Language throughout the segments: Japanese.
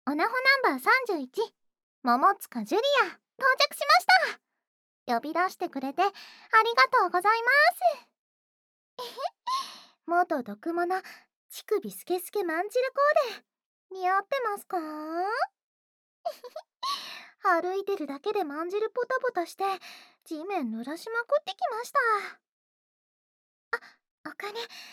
オナホナンバー31、桃塚ジュリア、到着しました。呼び出してくれてありがとうございます。元毒物、乳首スケスケマンジルコーデ、似合ってますか？歩いてるだけでまんじるポタポタして地面濡らしまくってきました。お金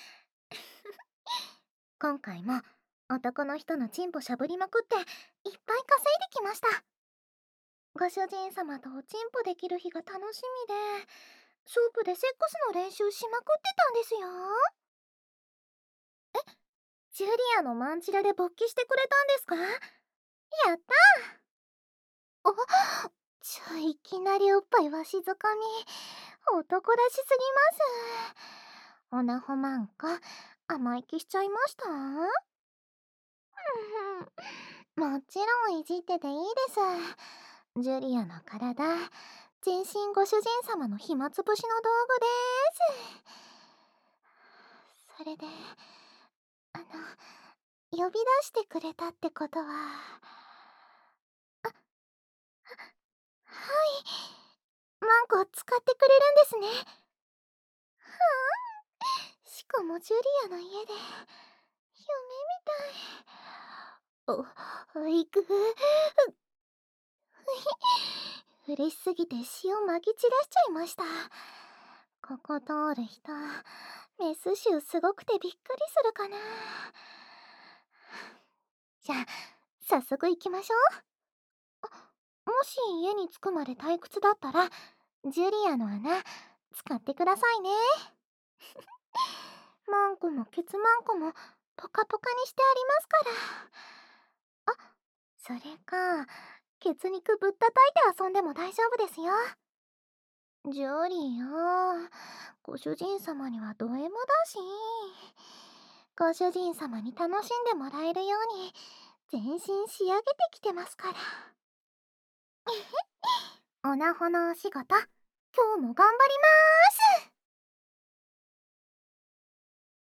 今回も男の人のチンポしゃぶりまくっていっぱい稼いできました。ご主人様とおチンポできる日が楽しみで、ソープでセックスの練習しまくってたんですよ。ジュリアのマンチラで勃起してくれたんですか？やったー。いきなりおっぱいわしづかみ、男らしすぎます。オナホマンコ、甘い気しちゃいました？もちろんいじってていいです。ジュリアの体、全身ご主人様の暇つぶしの道具です。それで、呼び出してくれたってことは、はい、マンコ使ってくれるんですね。しかもジュリアの家で、夢みたい。行く。嬉しすぎて血をまき散らしちゃいました。ここ通る人、メス臭すごくてびっくりするかな。じゃあ、早速行きましょう。もし家に着くまで退屈だったら、ジュリアの穴、使ってくださいね。マンコもケツマンコもポカポカにしてありますから。それか、ケツ肉ぶったたいて遊んでも大丈夫ですよ。ジュリア、ご主人様にはド M だし、ご主人様に楽しんでもらえるように全身仕上げてきてますから。オナホのお仕事、今日も頑張りまーす。